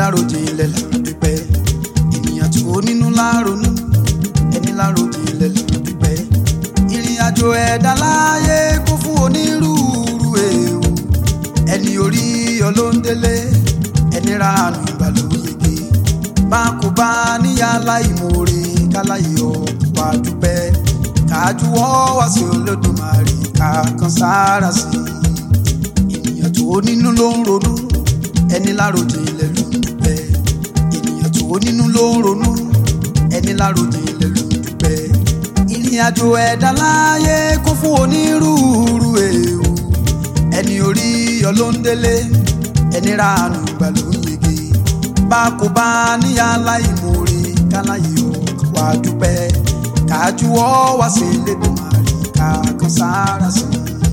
láròjinlẹ̀ là ń dúpẹ́ ènìyàn tó nínú láronú ẹni láròjinlẹ̀ là ń dúpẹ́ ìrìn àjò ẹ̀dá láyé kún fún onírúurú ewu ẹni orí ọlọ́ndélé ẹni ránu ìgbà ló yege bá kò bá níyà láìmoore káláyọ̀ wá dúpẹ́ kájúwọ́ wá sí Olódùmarè ká kan sára sí ènìyàn tó nínú ló ń ronú ẹni láròjinlẹ̀ ló ń dúpẹ́ ènìyàn tó nínú ló ń ronú ẹni láròjinlẹ̀ ló ń dúpẹ́ ìrìn àjò ẹ̀dá láyé kún fún onírúurú ewu ẹni orí ọlọ́ndélé ẹni ránu ìgbà ló ń yege bá kò bá níyà láìmoore káláyọ̀ wá dúpẹ́ kájúwọ́ wá sí Elédùmarè ká kan sára sí.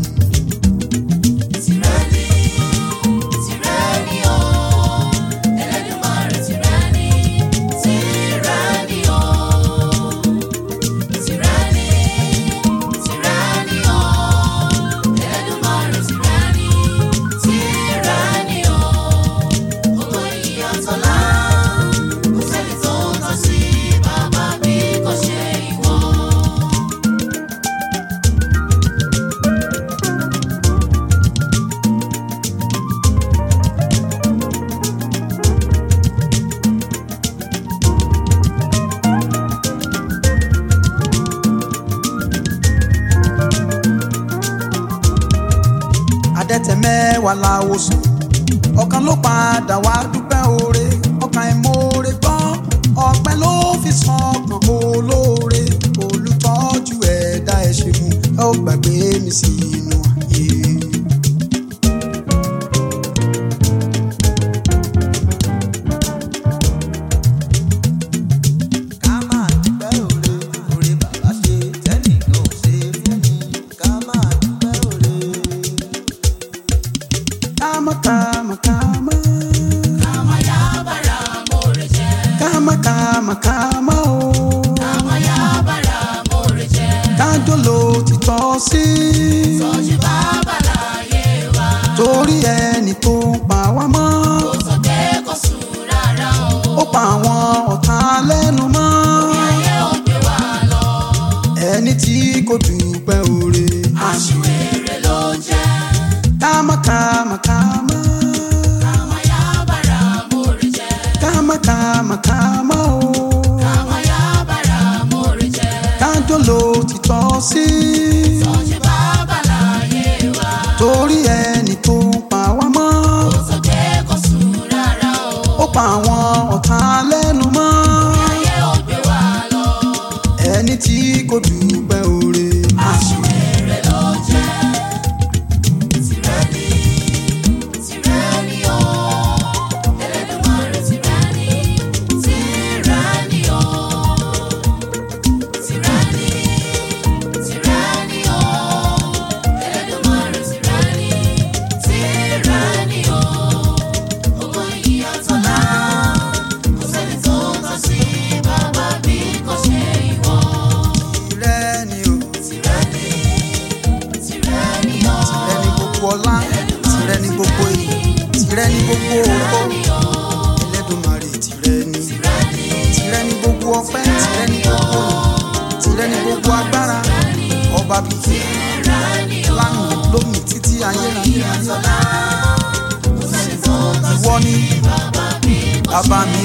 Adẹ́tẹ̀ mẹ́wàá láwo sùn ọ̀kan ló padà wá dúpẹ́ oore ọkàn ìmoore gbọ́ ọpẹ́ ló fi san ọkàn olóore olùtọ́jú ẹ̀dá ẹ̀ ṣe mú ẹ ó gbàgbé mi sí inú ayé. Kama o kama ya bara moreje kájọ ló ti tọ́ sí sọ́jú bàbá láyé wa torí ẹni tó ń pa wá mọ́ kò sọ pé kò sùn rárá o ó pa àwọn ọ̀tá lẹ́nu mọ́ orí ayé ò gbé wa lọ ẹni tí kò dúpẹ́ oore aṣiwèrè ló jẹ́ kama ya bara moreje kama o ló ti tọ́ sí sọ́jú bàbá láyé wa torí ẹni tó ń pa wá mọ́ kò sọ pé kò sùn rárá o ó pa àwọn ọ̀tá lẹ́nu mọ́ orí ayé ò gbé wa lọ ẹni tí kò dúpẹ́ oore aṣiwèrè ló jẹ́ tìrẹ́ni o Elédùmarè tìrẹ́ni o. Ọlá tìrẹ ni gbogbo èyí tìrẹ ni gbogbo ògo Elédùmarè tìrẹ ni gbogbo ọpẹ́ tìrẹ ni gbogbo tìrẹ ni gbogbo agbára ọba bíi lánàá lónìí títí ayérayé ìwọ ni bàbá mi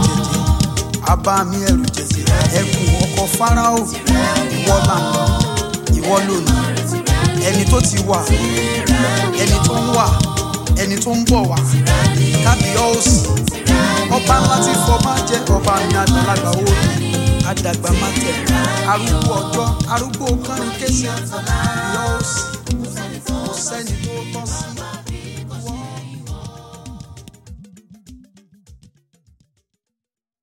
ẹrù jẹjẹ ẹkùn ọkọ Fáráò ìwọ lànà ìwọ lónìí ẹni tó ti wà ẹni tó ń wà ẹni tó ń bọ̀ wá kábíyọ̀sí ọba ńlá tí fọba jẹ́ ọba mi àgbàlagbà òde àdàgbà má tẹ̀lé arúgbó ọjọ́ arúgbó kánrin kése kábíyọ̀sí kò sẹ́ni tó tọ́ sí.